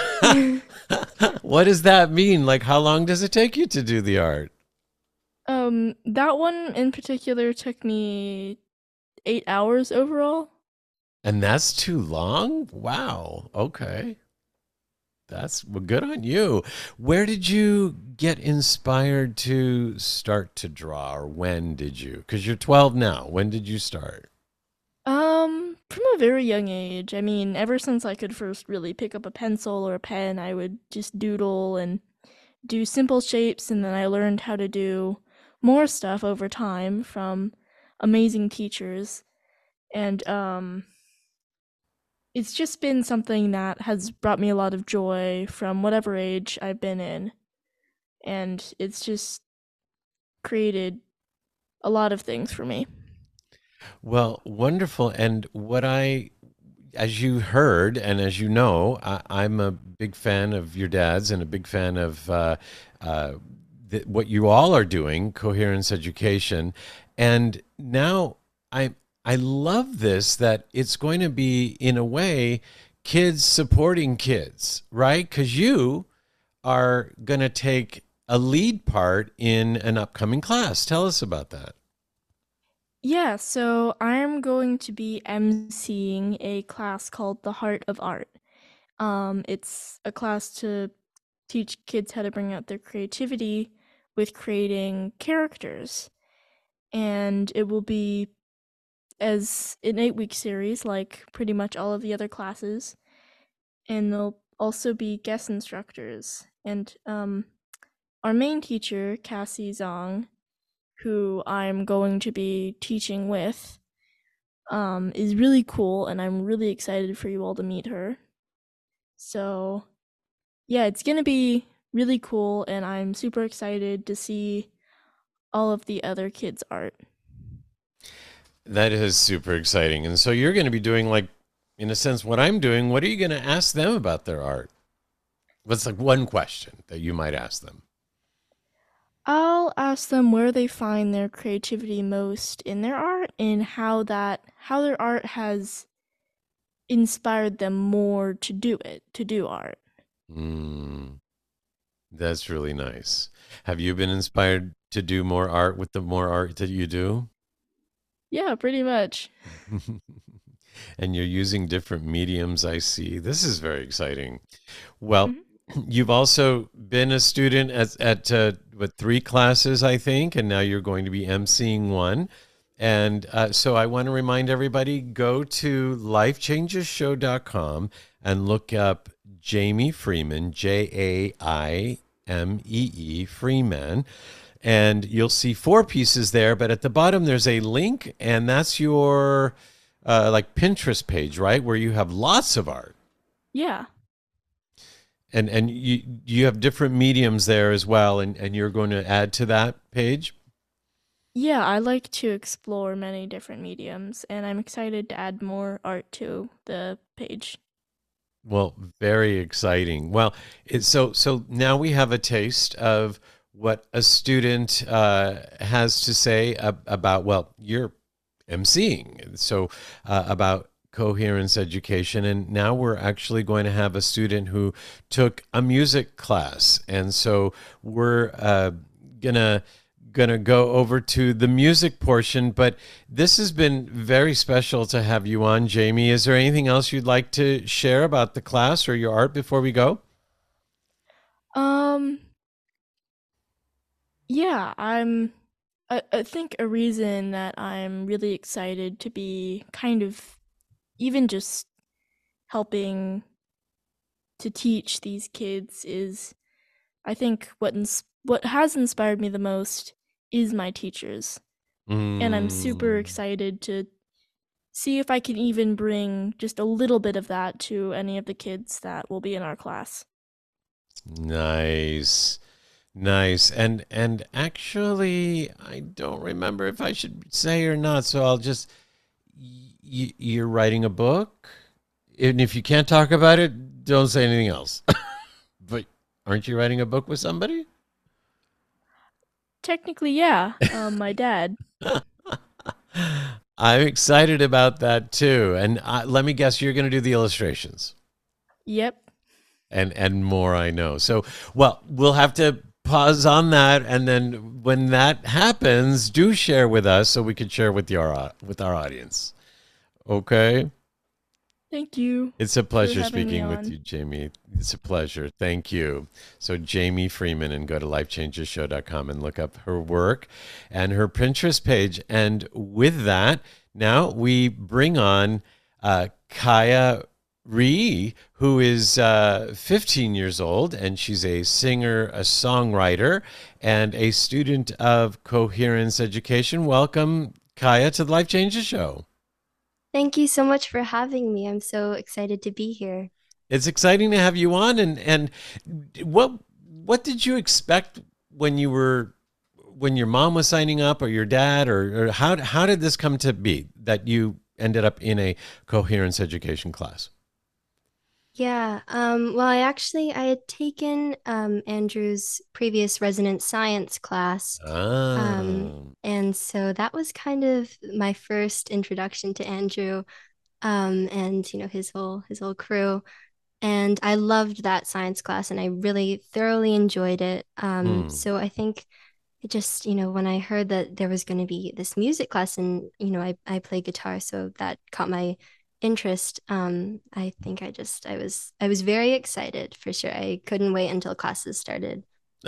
What does that mean? Like, how long does it take you to do the art? That one in particular took me 8 hours overall. And that's too long? Wow. Okay. That's well, good on you. Where did you get inspired to start to draw, or when did you? Because you're 12 now. When did you start? From a very young age. I mean, ever since I could first really pick up a pencil or a pen, I would just doodle and do simple shapes, and then I learned how to do more stuff over time from amazing teachers. And it's just been something that has brought me a lot of joy from whatever age I've been in. And it's just created a lot of things for me. Well, wonderful. And as you heard, and as you know, I'm a big fan of your dad's and a big fan of what you all are doing, Coherence Education. And now I love this, that it's going to be, in a way, kids supporting kids, right? Because you are going to take a lead part in an upcoming class. Tell us about that. Yeah, so I'm going to be emceeing a class called The Heart of Art. It's a class to teach kids how to bring out their creativity with creating characters. And it will be as an 8-week series, like pretty much all of the other classes. And there'll also be guest instructors. And our main teacher, Cassie Zong, who I'm going to be teaching with, is really cool, and I'm really excited for you all to meet her. So, yeah, it's going to be really cool, and I'm super excited to see all of the other kids' art. That is super exciting. And so you're going to be doing, like, in a sense, what I'm doing. What are you going to ask them about their art? What's like one question that you might ask them? I'll ask them where they find their creativity most in their art, and how their art has inspired them more to do art. That's really nice. Have you been inspired to do more art with the more art that you do? Yeah, pretty much. And you're using different mediums, I see. This is very exciting. Well, you've also been a student at 3 classes, I think, and now you're going to be emceeing one. And so I want to remind everybody, go to lifechangeshow.com and look up Jaime Freeman, Jaime Mee Freeman. And you'll see 4 pieces there, but at the bottom there's a link, and that's your like Pinterest page, right? Where you have lots of art. Yeah. And you have different mediums there as well, and you're going to add to that page? Yeah, I like to explore many different mediums, and I'm excited to add more art to the page. Well, very exciting. Well, so now we have a taste of what a student has to say about, well, you're emceeing, so about coherence education. And now we're actually going to have a student who took a music class. And so we're gonna go over to the music portion, but this has been very special to have you on, Jamie. Is there anything else you'd like to share about the class or your art before we go? Yeah, I think a reason that I'm really excited to be kind of even just helping to teach these kids is, I think what has inspired me the most is my teachers. And I'm super excited to see if I can even bring just a little bit of that to any of the kids that will be in our class. Nice. Nice. And actually, I don't remember if I should say or not, so I'll just you're writing a book? And if you can't talk about it, don't say anything else. But aren't you writing a book with somebody? Technically, yeah, my dad. I'm excited about that too. And let me guess, you're going to do the illustrations. Yep. And more, I know. So, well, we'll have to pause on that, and then when that happens, do share with us so we can share with our audience. Okay? Thank you. It's a pleasure for having me speaking with on. you, Jamie. It's a pleasure. Thank you. So Jamie Freeman, and go to lifechangeshow.com and look up her work and her Pinterest page. And with that, now we bring on Kaya Ree, who is 15 years old, and she's a singer, a songwriter, and a student of coherence education. Welcome, Kaya, to the Life Changes Show. Thank you so much for having me. I'm so excited to be here. It's exciting to have you on. And what did you expect when your mom was signing up, or your dad, or how did this come to be that you ended up in a coherence education class? Yeah, well, I had taken Andrew's previous resonance science class. And so that was kind of my first introduction to Andrew, and his whole crew. And I loved that science class, and I really thoroughly enjoyed it. So I think it just, when I heard that there was going to be this music class, and I play guitar, so that caught my interest. I think I was very excited for sure. I couldn't wait until classes started.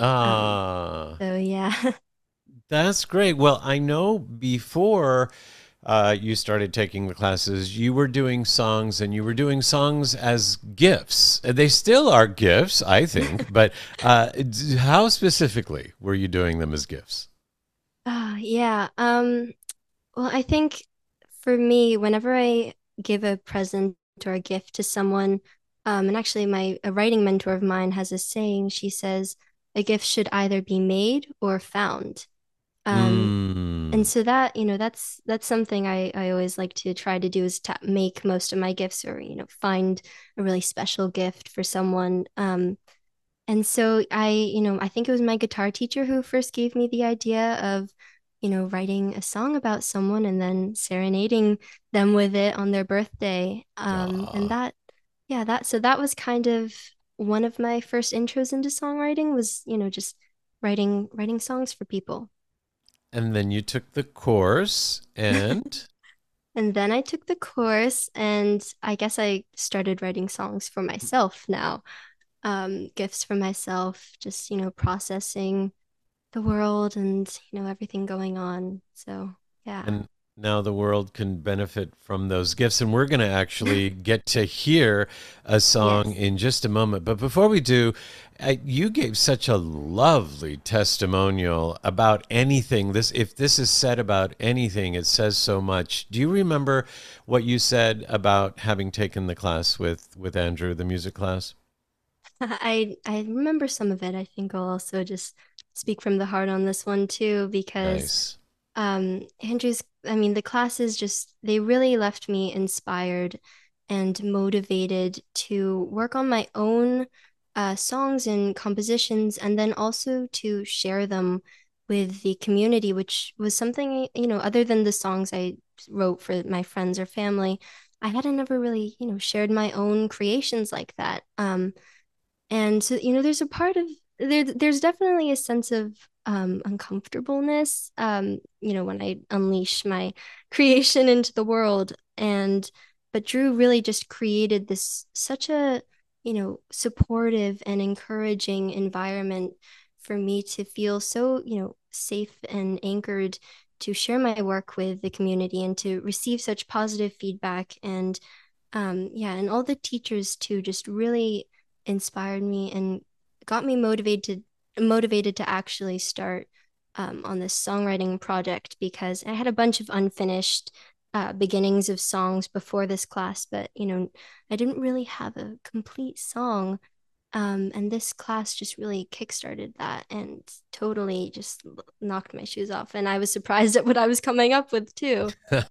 So yeah. That's great. Well, I know before you started taking the classes, you were doing songs, and you were doing songs as gifts. They still are gifts, I think, but how specifically were you doing them as gifts? Yeah. Well, I think for me, whenever I give a present or a gift to someone, and actually a writing mentor of mine has a saying. She says, a gift should either be made or found. And so that, that's something I always like to try to do, is to make most of my gifts, or, find a really special gift for someone. And so I think it was my guitar teacher who first gave me the idea of, writing a song about someone and then serenading them with it on their birthday. And so that was kind of one of my first intros into songwriting, was, just writing songs for people. And then you took the course, and And then I took the course, and I guess I started writing songs for myself now. Gifts for myself, just, processing the world and, everything going on. So, yeah. now the world can benefit from those gifts. And we're going to actually get to hear a song in just a moment. But before we do, you gave such a lovely testimonial about anything. If this is said about anything, it says so much. Do you remember what you said about having taken the class with Andrew, the music class? I remember some of it. I think I'll also just speak from the heart on this one too, because the classes just, they really left me inspired and motivated to work on my own songs and compositions, and then also to share them with the community, which was something, other than the songs I wrote for my friends or family, I hadn't ever really, shared my own creations like that. And so, there's a part of there's definitely a sense of uncomfortableness, when I unleash my creation into the world. But Drew really just created this such a, supportive and encouraging environment for me to feel so, safe and anchored to share my work with the community and to receive such positive feedback. And and all the teachers too just really inspired me and got me motivated to actually start on this songwriting project, because I had a bunch of unfinished beginnings of songs before this class, but I didn't really have a complete song. And this class just really kickstarted that and totally just knocked my shoes off. And I was surprised at what I was coming up with too.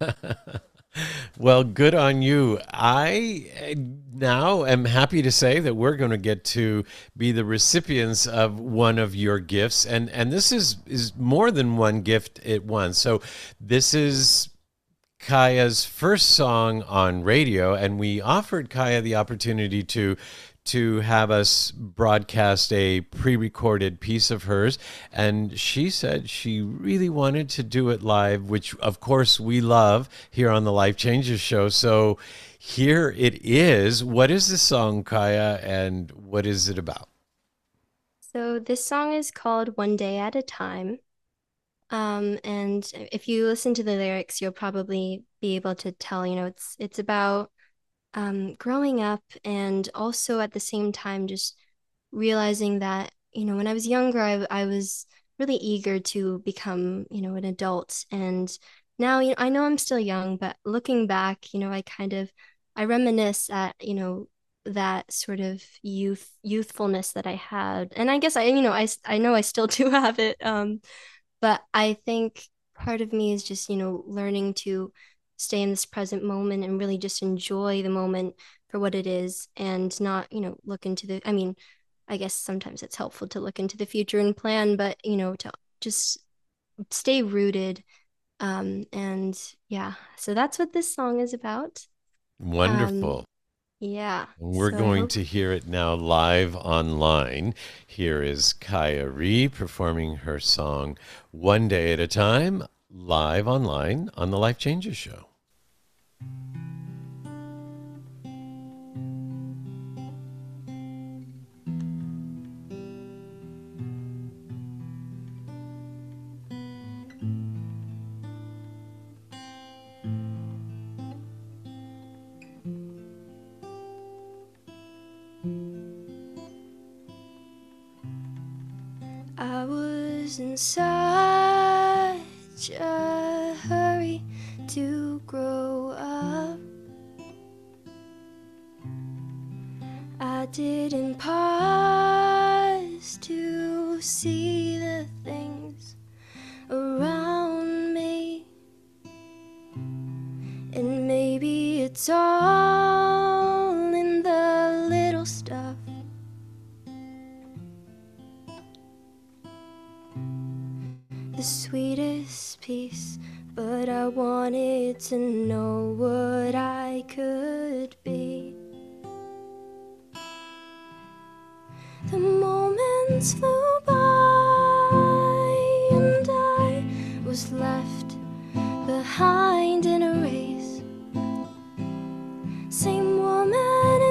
Well, good on you. I now am happy to say that we're going to get to be the recipients of one of your gifts. And this is more than one gift at once. So this is Kaya's first song on radio, and we offered Kaya the opportunity to have us broadcast a pre-recorded piece of hers, and she said she really wanted to do it live, which of course we love here on the Life Changes show. So here it is. What is the song, Kaya, and what is it about? So this song is called One Day at a Time. And if you listen to the lyrics, you'll probably be able to tell, it's about growing up, and also at the same time just realizing that, when I was younger, I was really eager to become, an adult. And now, I know I'm still young, but looking back, I reminisce at, that sort of youthfulness that I had. And I guess I know I still do have it. But I think part of me is just, learning to stay in this present moment and really just enjoy the moment for what it is, and not, look into I guess sometimes it's helpful to look into the future and plan, but, to just stay rooted. And yeah, so that's what this song is about. Wonderful. Yeah. We're going to hear it now live online. Here is Kaya Ree performing her song One Day at a Time, live online on the Life Changes show. I was in such a hurry to grow up. I didn't pause to see the things around me. And maybe it's all in the little stuff. The sweetest piece, but I wanted to know what I could be. The moments flew by and I was left behind in a race. Same woman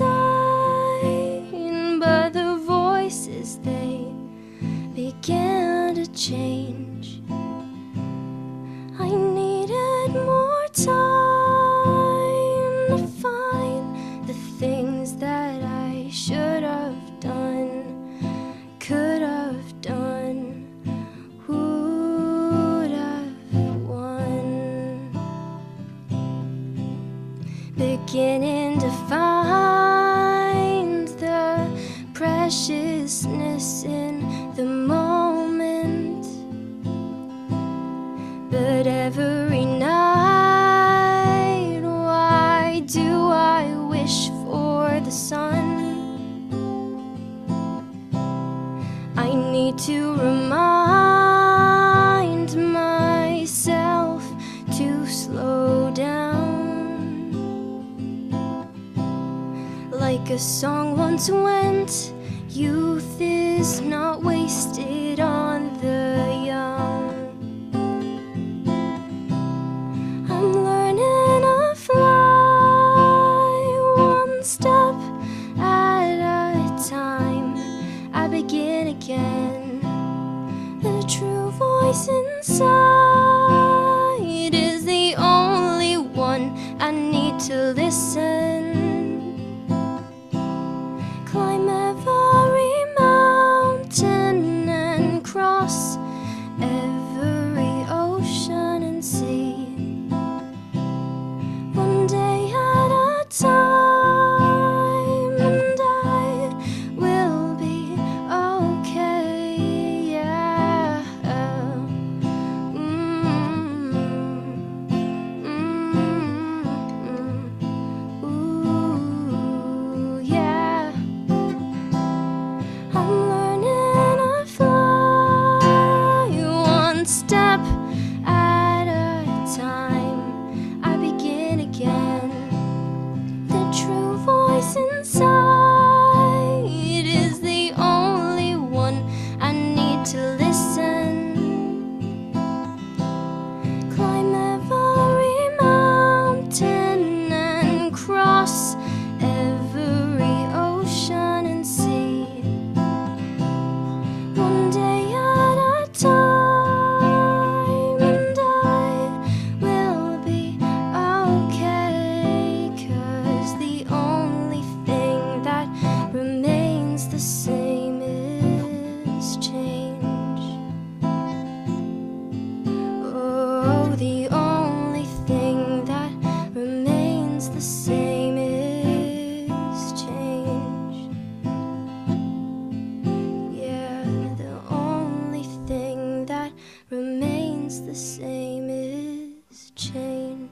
inside, but the voices, they began to change. I needed beginning to find the preciousness in the moment. But every night, why do I wish for the sun? I need to remind myself to slow down. Like a song once went, youth is not wasted on the young. I'm learning to fly one step at a time. I begin again. The true voice inside is the only one I need to listen. Climb every mountain and cross every ocean and sea. One day at a time, and I will be okay, yeah. Ooh, yeah. I'm learning to fly one step at a time. I begin again. The true voice inside is the only one I need to listen. Climb every mountain and cross every ocean and sea. One day at a time, and I will be okay, 'cause the only thing that remains the same is change. Oh, the only thing that remains the same is change. Yeah, the only thing that remains the same is change.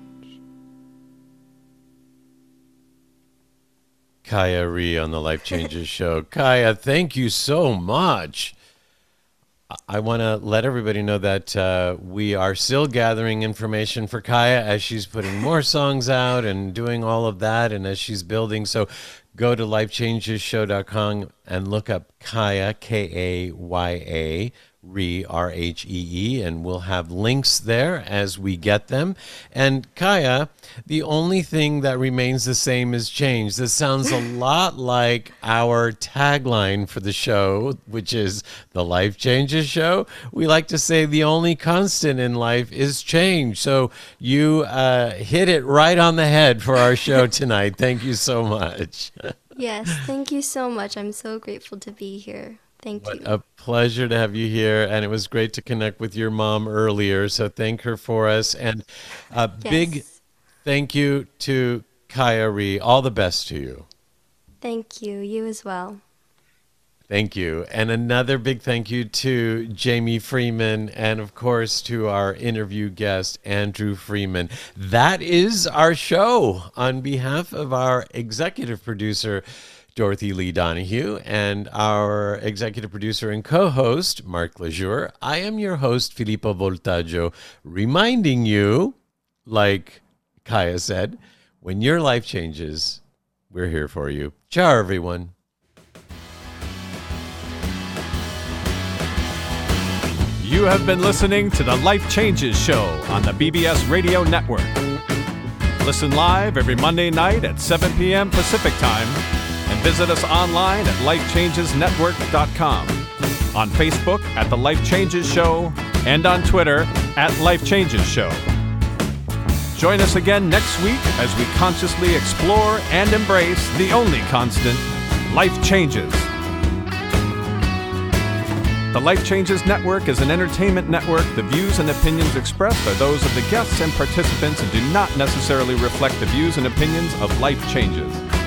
Kaya Ree on the Life Changes Show. Kaya, thank you so much. I want to let everybody know that we are still gathering information for Kaya as she's putting more songs out and doing all of that, and as she's building. So go to lifechangeshow.com and look up Kaya, Kaya, Ree, R-H-E-E, and we'll have links there as we get them. And Kaya, the only thing that remains the same is change. This sounds a lot like our tagline for the show, which is the Life Changes Show. We like to say the only constant in life is change. So you hit it right on the head for our show tonight. Thank you so much. Yes, thank you so much. I'm so grateful to be here. Thank you. A pleasure to have you here, and it was great to connect with your mom earlier, so thank her for us. And a big thank you to Kaya Ree. All the best to you. Thank you. You as well. Thank you. And another big thank you to Jamie Freeman, and of course to our interview guest, Andrew Freeman. That is our show. On behalf of our executive producer, Dorothy Lee Donahue, and our executive producer and co-host, Mark Lejour, I am your host, Filippo Voltaggio, reminding you, like Kaya said, when your life changes, we're here for you. Ciao, everyone. You have been listening to the Life Changes Show on the BBS Radio Network. Listen live every Monday night at 7 p.m. Pacific Time, and visit us online at lifechangesnetwork.com, on Facebook at The Life Changes Show, and on Twitter at Life Changes Show. Join us again next week as we consciously explore and embrace the only constant, life changes. The Life Changes Network is an entertainment network. The views and opinions expressed are those of the guests and participants and do not necessarily reflect the views and opinions of Life Changes.